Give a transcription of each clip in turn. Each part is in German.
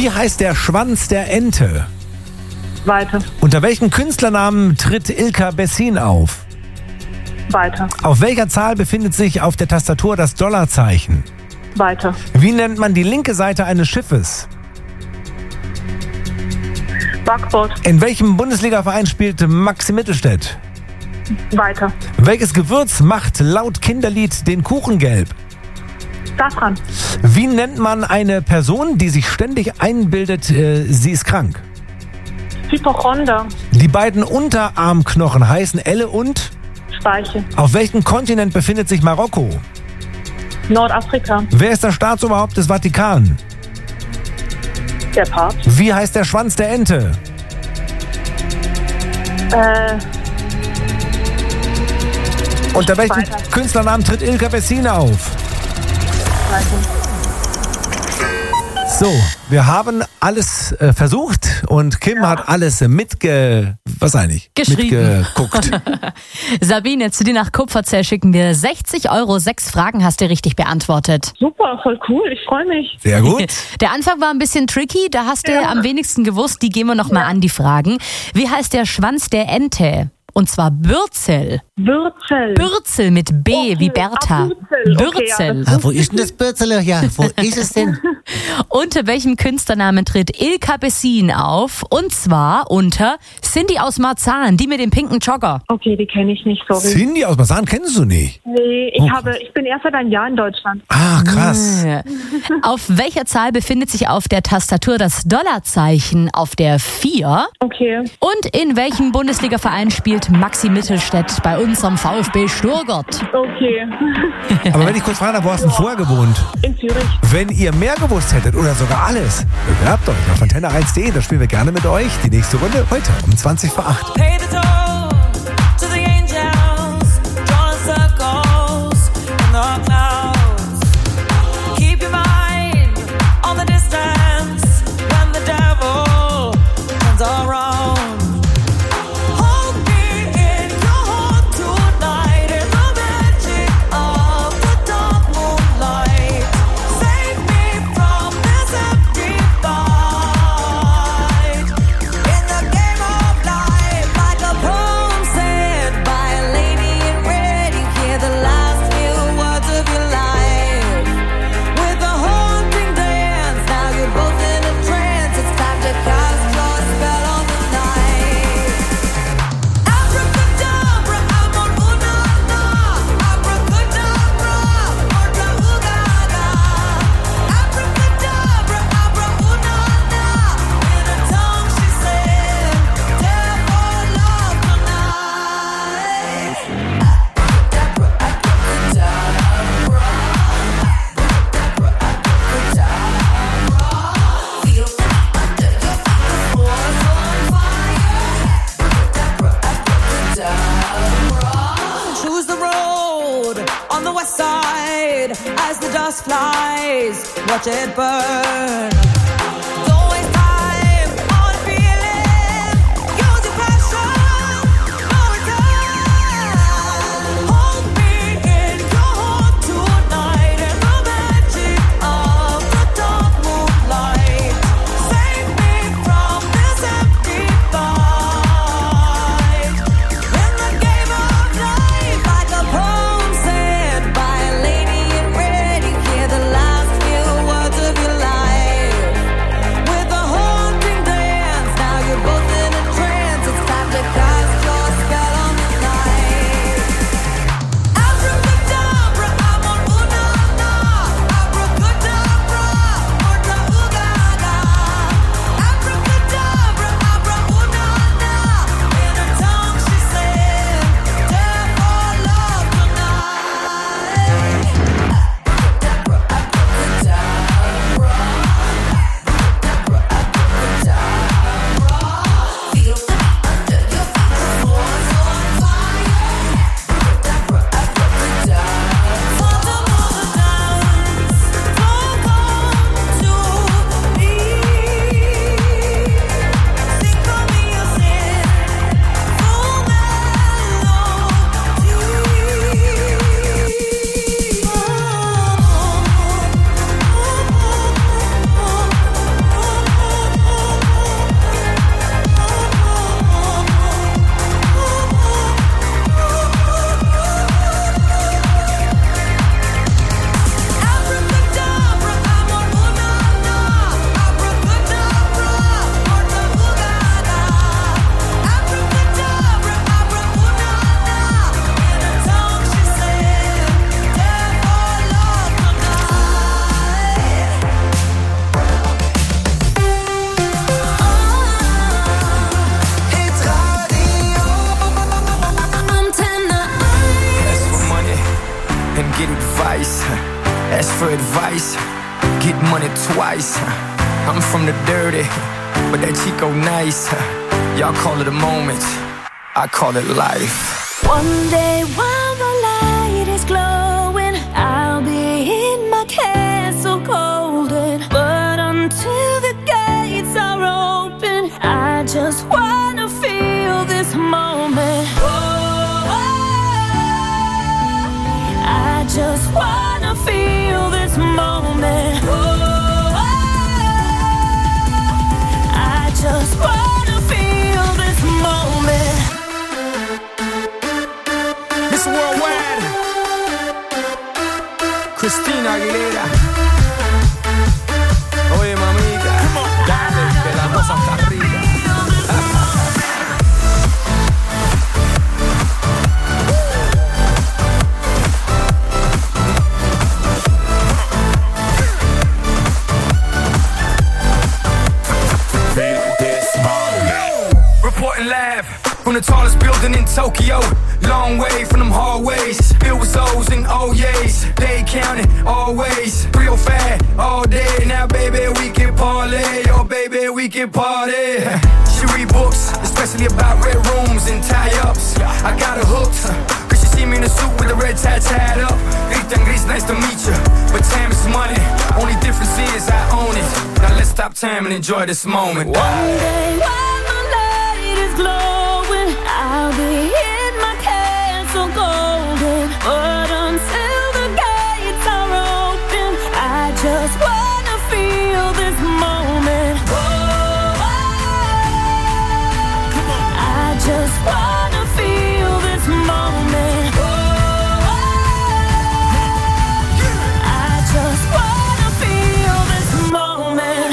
Wie heißt der Schwanz der Ente? Weiter. Unter welchem Künstlernamen tritt Ilka Bessin auf? Weiter. Auf welcher Zahl befindet sich auf der Tastatur das Dollarzeichen? Weiter. Wie nennt man die linke Seite eines Schiffes? Backbord. In welchem Bundesligaverein spielt Maxi Mittelstädt? Weiter. Welches Gewürz macht laut Kinderlied den Kuchen gelb? Safran. Wie nennt man eine Person, die sich ständig einbildet, sie ist krank? Hypochonder. Die beiden Unterarmknochen heißen Elle und? Speiche. Auf welchem Kontinent befindet sich Marokko? Nordafrika. Wer ist das Staatsoberhaupt des Vatikan? Der Papst. Wie heißt der Schwanz der Ente? Unter welchem Weiter. Künstlernamen tritt Ilka Bessin auf? So, wir haben alles versucht und Kim hat alles Geschrieben. mitgeguckt. Sabine, zu dir nach Kupferzell schicken wir 60 Euro. 6 Fragen hast du richtig beantwortet. Super, voll cool. Ich freue mich. Sehr gut. Der Anfang war ein bisschen tricky, da hast du am wenigsten gewusst. Die gehen wir nochmal an, die Fragen. Wie heißt der Schwanz der Ente? Und zwar Bürzel. Bürzel. Bürzel mit B wie Bertha. Bürzel. Bürzel. Wo ist denn das Bürzel? Ja, wo ist es denn? Unter welchem Künstlernamen tritt Ilka Bessin auf? Und zwar unter Cindy aus Marzahn, die mit dem pinken Jogger. Okay, die kenne ich nicht, sorry. Cindy aus Marzahn kennst du nicht? Nee, ich bin erst seit einem Jahr in Deutschland. Ah, krass. Auf welcher Zahl befindet sich auf der Tastatur das Dollarzeichen? Auf der 4. Okay. Und in welchem Bundesligaverein spielt Maxi Mittelstädt bei unserem VfB Stuttgart? Okay. Aber wenn ich kurz fragen darf, wo hast du denn vorher gewohnt? In Zürich. Wenn ihr mehr gewusst hättet oder sogar alles, bewerbt euch auf antenne1.de, da spielen wir gerne mit euch die nächste Runde heute um 20 vor 8. Pay the toll to the angels, drawing circles in the clouds. Keep your mind on the distance when the devil turns around. Hold me in your heart tonight in the magic of the dark moonlight. Save me from this empty fight. In the game of life, like a poem said by a lady in red, you hear the last few words of your life. With a haunting dance, now you're both in a trance. It's time to cast your spell on the night. Abracadabra, amor unana. Abracadabra, orca ugaga. Abracadabra, abra unana. In a tongue she said, therefore love tonight. Feel under your feet, the floor's on fire. Choose the road on the west side as the dust flies. Watch it burn. Don't waste time on feeling. Use your passion. No return. Hold me in your heart tonight in the magic of the dark moonlight. Save me from this empty fight. In the game of life, like a poem said by a lady in red, you hear the last few words of your life. twice. I'm from the dirty, but that Chico nice. Y'all call it a moment, I call it life. One day while the light is glowing, I'll be in my castle golden. But until the gates are open, I just wanna feel this moment. I just wanna feel this moment. I just wanna feel this moment. Miss Worldwide, Christina Aguilera. Oye mamita, dale, que la cosa está rica. Reporting live from the tallest building in Tokyo. Long way from them hallways, filled with O's and O's. They counting always, real fat all day. Now baby we can parlay, oh baby we can party. She read books, especially about red rooms and tie-ups. I got her hooked, cause she see me in a suit with the red tie tied up. Rita Gris, nice to meet you, but time is money. Only difference is I own it. Now let's stop time and enjoy this moment. One day while the light is glowing, I'll be in my castle golden. But until the gates are open, I just wanna feel this moment. I just wanna feel this moment. I just wanna feel this moment.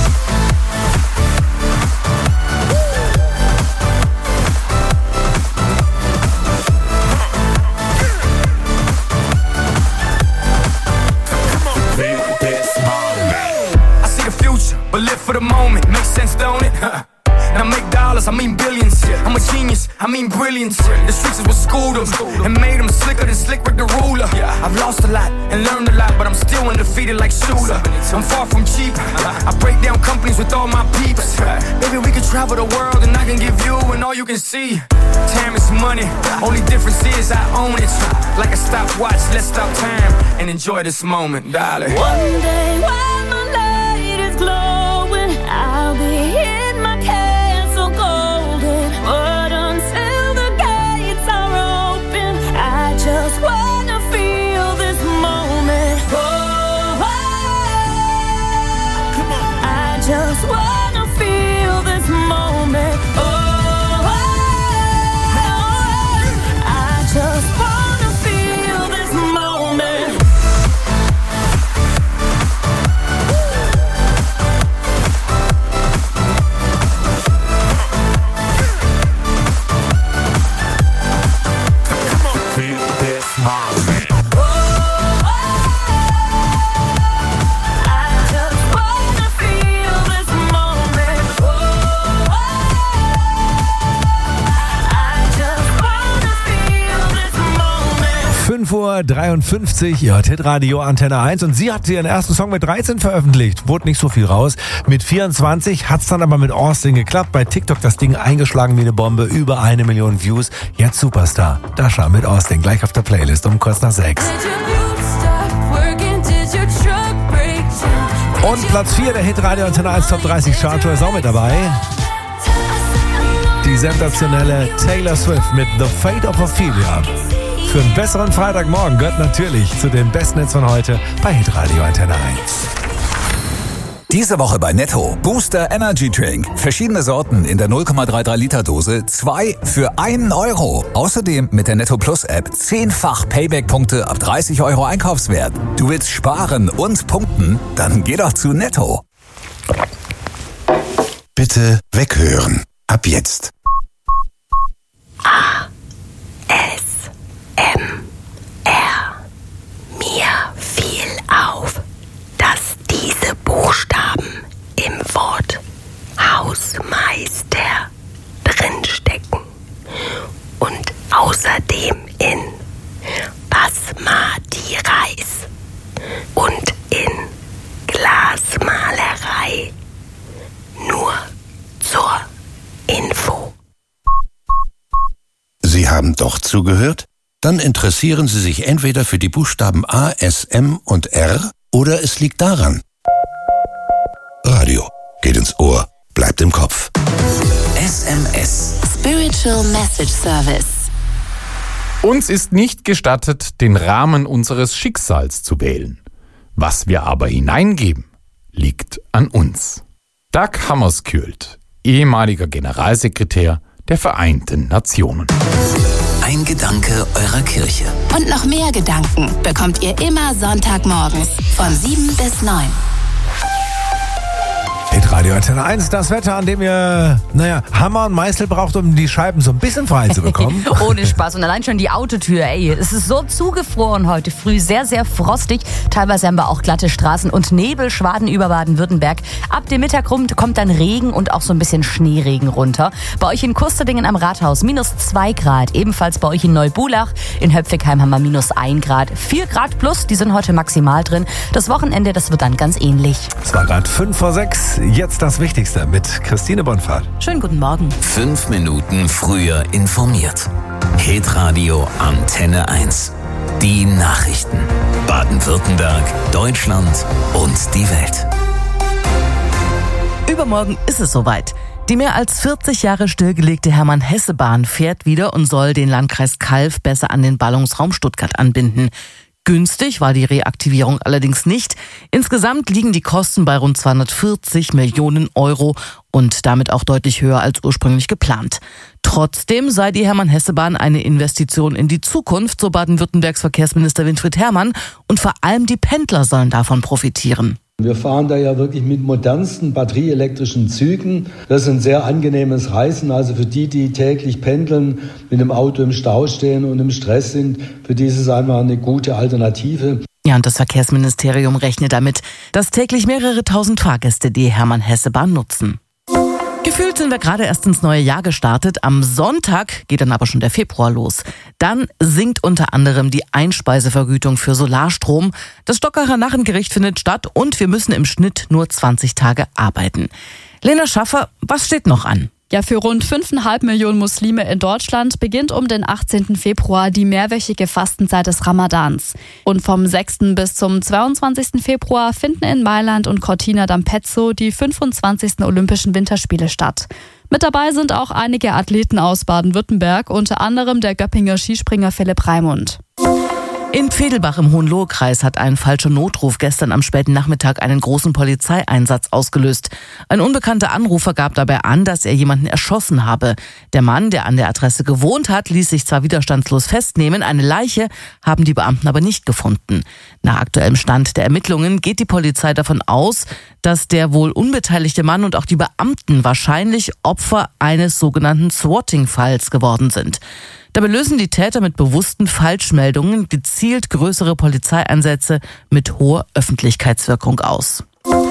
I see the future, but live for the moment. Makes sense, don't it? Now make dollars, I mean billions. I'm a genius, I mean brilliance. The streets is what schooled them and made them slicker than Slick Rick the ruler. I've lost a lot and learned a lot, but I'm still undefeated like Shooter. I'm far from cheap, I break down companies with all my peeps. Baby, we can travel the world and I can give you and all you can see. Time is money, only difference is I own it. Like a stopwatch, let's stop time and enjoy this moment, darling. One day while my light is glowing, I'll be in my castle golden. But until the gates are open, I just wanna feel this moment. I just wanna feel this moment. I just wanna feel this moment. I just wanna feel this moment. I just wanna feel this moment. 5:53 Uhr, ihr hört Hitradio Antenne 1 und sie hat ihren ersten Song mit 13 veröffentlicht. Wurde nicht so viel raus. Mit 24 hat's dann aber mit Austin geklappt. Bei TikTok das Ding eingeschlagen wie eine Bombe. Über 1 Million Views. Jetzt Superstar. Dasha mit Austin gleich auf der Playlist um kurz nach 6. Und Platz 4 der Hitradio Antenne 1 Top 30 Charttour ist auch mit dabei. Die sensationelle Taylor Swift mit The Fate of Ophelia. Für einen besseren Freitagmorgen gehört natürlich zu den besten Hits von heute bei Hitradio Antenne 1. Diese Woche bei Netto. Booster Energy Drink. Verschiedene Sorten in der 0,33 Liter Dose. 2 für 1 Euro. Außerdem mit der Netto Plus App 10-fach Payback-Punkte ab 30 Euro Einkaufswert. Du willst sparen und punkten? Dann geh doch zu Netto. Bitte weghören. Ab jetzt. Mir fiel auf, dass diese Buchstaben im Wort Hausmeister drinstecken und außerdem in Basmati Reis und in Glasmati haben doch zugehört? Dann interessieren Sie sich entweder für die Buchstaben A, S, M und R oder es liegt daran. Radio geht ins Ohr, bleibt im Kopf. SMS. Spiritual Message Service. Uns ist nicht gestattet, den Rahmen unseres Schicksals zu wählen. Was wir aber hineingeben, liegt an uns. Dag Hammarskjöld, ehemaliger Generalsekretär der Vereinten Nationen. Ein Gedanke eurer Kirche. Und noch mehr Gedanken bekommt ihr immer Sonntagmorgens von 7 bis 9. Hitradio Antenne 1, das Wetter, an dem ihr, Hammer und Meißel braucht, um die Scheiben so ein bisschen frei zu bekommen. Ohne Spaß. Und allein schon die Autotür, es ist so zugefroren heute früh, sehr, sehr frostig. Teilweise haben wir auch glatte Straßen und Nebelschwaden über Baden-Württemberg. Ab dem Mittag kommt dann Regen und auch so ein bisschen Schneeregen runter. Bei euch in Kusterdingen am Rathaus -2 Grad. Ebenfalls bei euch in Neubulach. In Höpfigheim haben wir -1 Grad. 4 Grad plus, die sind heute maximal drin. Das Wochenende, das wird dann ganz ähnlich. Es war gerade 5:06. Jetzt das Wichtigste mit Christine Bonfahrt. Schönen guten Morgen. 5 Minuten früher informiert. Hitradio Antenne 1. Die Nachrichten. Baden-Württemberg, Deutschland und die Welt. Übermorgen ist es soweit. Die mehr als 40 Jahre stillgelegte Hermann-Hesse-Bahn fährt wieder und soll den Landkreis Calw besser an den Ballungsraum Stuttgart anbinden. Günstig war die Reaktivierung allerdings nicht. Insgesamt liegen die Kosten bei rund 240 Millionen Euro und damit auch deutlich höher als ursprünglich geplant. Trotzdem sei die Hermann-Hesse-Bahn eine Investition in die Zukunft, so Baden-Württembergs Verkehrsminister Winfried Herrmann. Und vor allem die Pendler sollen davon profitieren. Wir fahren da ja wirklich mit modernsten batterieelektrischen Zügen. Das ist ein sehr angenehmes Reisen. Also für die täglich pendeln, mit dem Auto im Stau stehen und im Stress sind, für die ist es einfach eine gute Alternative. Ja, und das Verkehrsministerium rechnet damit, dass täglich mehrere tausend Fahrgäste die Hermann-Hesse-Bahn nutzen. Gefühlt sind wir gerade erst ins neue Jahr gestartet. Am Sonntag geht dann aber schon der Februar los. Dann sinkt unter anderem die Einspeisevergütung für Solarstrom. Das Stockacher Narrengericht findet statt und wir müssen im Schnitt nur 20 Tage arbeiten. Lena Schaffer, was steht noch an? Ja, für rund 5,5 Millionen Muslime in Deutschland beginnt um den 18. Februar die mehrwöchige Fastenzeit des Ramadans. Und vom 6. bis zum 22. Februar finden in Mailand und Cortina d'Ampezzo die 25. Olympischen Winterspiele statt. Mit dabei sind auch einige Athleten aus Baden-Württemberg, unter anderem der Göppinger Skispringer Philipp Raimund. In Pfedelbach im Hohenlohe-Kreis hat ein falscher Notruf gestern am späten Nachmittag einen großen Polizeieinsatz ausgelöst. Ein unbekannter Anrufer gab dabei an, dass er jemanden erschossen habe. Der Mann, der an der Adresse gewohnt hat, ließ sich zwar widerstandslos festnehmen, eine Leiche haben die Beamten aber nicht gefunden. Nach aktuellem Stand der Ermittlungen geht die Polizei davon aus, dass der wohl unbeteiligte Mann und auch die Beamten wahrscheinlich Opfer eines sogenannten Swatting-Falls geworden sind. Dabei lösen die Täter mit bewussten Falschmeldungen gezielt größere Polizeieinsätze mit hoher Öffentlichkeitswirkung aus.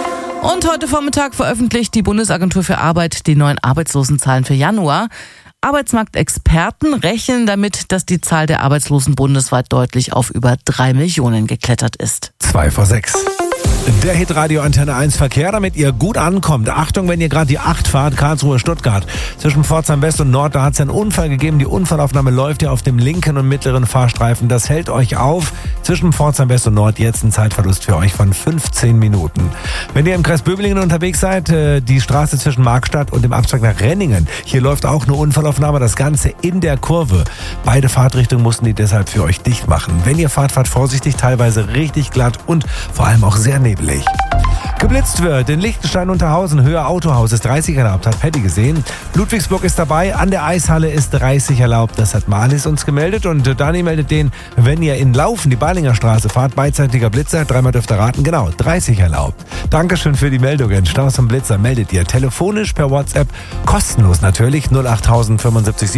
Und heute Vormittag veröffentlicht die Bundesagentur für Arbeit die neuen Arbeitslosenzahlen für Januar. Arbeitsmarktexperten rechnen damit, dass die Zahl der Arbeitslosen bundesweit deutlich auf über 3 Millionen geklettert ist. 5:06. Der Hitradio Antenne 1 Verkehr, damit ihr gut ankommt. Achtung, wenn ihr gerade die 8 fahrt, Karlsruhe-Stuttgart. Zwischen Pforzheim West und Nord, da hat es einen Unfall gegeben. Die Unfallaufnahme läuft ja auf dem linken und mittleren Fahrstreifen. Das hält euch auf. Zwischen Pforzheim West und Nord jetzt ein Zeitverlust für euch von 15 Minuten. Wenn ihr im Kreis Böblingen unterwegs seid, die Straße zwischen Markstadt und dem Abzweig nach Renningen, hier läuft auch eine Unfallaufnahme, das Ganze in der Kurve. Beide Fahrtrichtungen mussten die deshalb für euch dicht machen. Wenn ihr fahrt, fahrt vorsichtig, teilweise richtig glatt und vor allem auch sehr nebelig. Geblitzt wird in Liechtenstein-Unterhausen, Höhe Autohaus ist 30 erlaubt, hat Paddy gesehen. Ludwigsburg ist dabei, an der Eishalle ist 30 erlaubt, das hat Marlies uns gemeldet. Und Dani meldet den, wenn ihr in Laufen die Balinger Straße fahrt, beidseitiger Blitzer, dreimal dürft ihr raten, genau, 30 erlaubt. Dankeschön für die Meldungen. Staus und Blitzer meldet ihr telefonisch per WhatsApp, kostenlos natürlich, 08000 75